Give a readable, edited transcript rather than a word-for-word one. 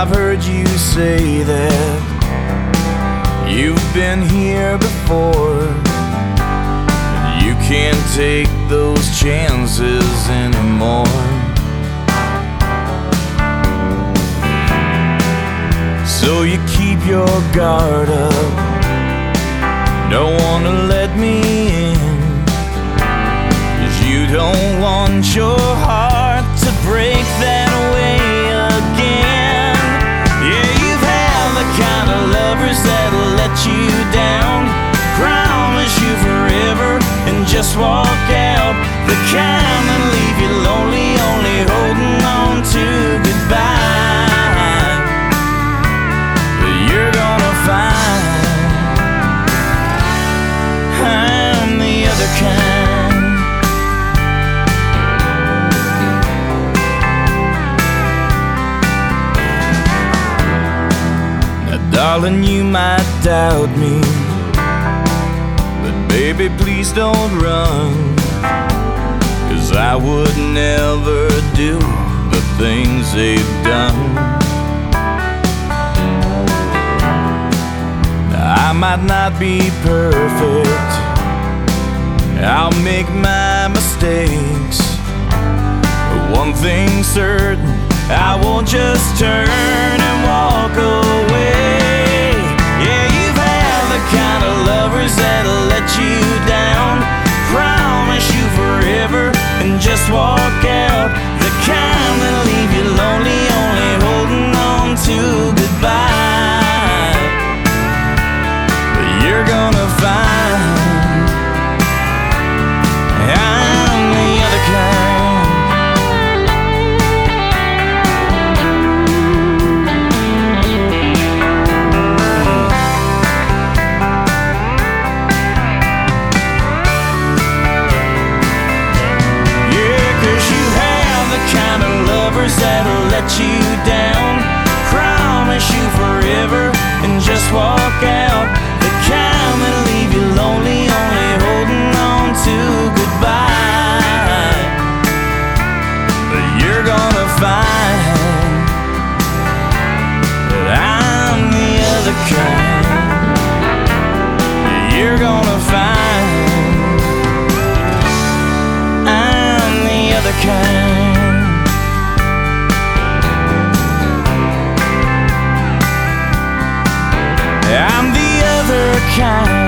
I've heard you say that you've been here before. You can't take those chances anymore. So you keep your guard up, don't wanna let me in, 'cause you don't want your heart to break that way again. Yeah, you've had the kind of lovers that'll let you down, promise you forever and just walk out. The kind that leave you lonely, only holding on to goodbye. But you're gonna find I'm the other kind. Now, darling, you might doubt me, but baby, please don't run, 'cause I would never do the things they've done. I might not be perfect, I'll make my mistakes, but one thing's certain, I won't just turn and walk away. Yeah, you've had the kind of lovers that'll let you down, promise you forever and just walk out. The kind that leave you lonely, only holding on to goodbye. But you're gonna find I'm the other kind. Yeah, 'cause you have the kind of lovers that'll let you down, promise you forever and just walk out. The kind that leave you lonely, only holding on to goodbye. But you're gonna find that I'm the other kind. You're gonna find I'm the other kind. I'm the other kind.